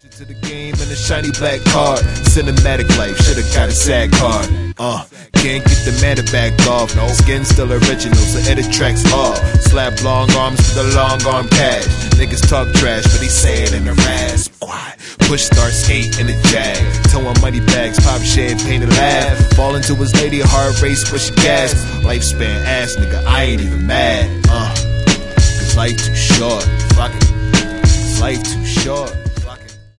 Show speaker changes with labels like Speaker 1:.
Speaker 1: To the game in a shiny black card. Cinematic life, should've got a sad card. Can't get the matter back off. No skin still original, so edit tracks hard. Slap long arms with a long arm cash. Niggas talk trash, but he say it in a rasp. Push start skate in a jag. Towing money bags, pop champagne and laugh. Fall into his lady, hard race, push gas. Lifespan ass nigga, I ain't even mad. Cause life too short. Fuck it. Life too short.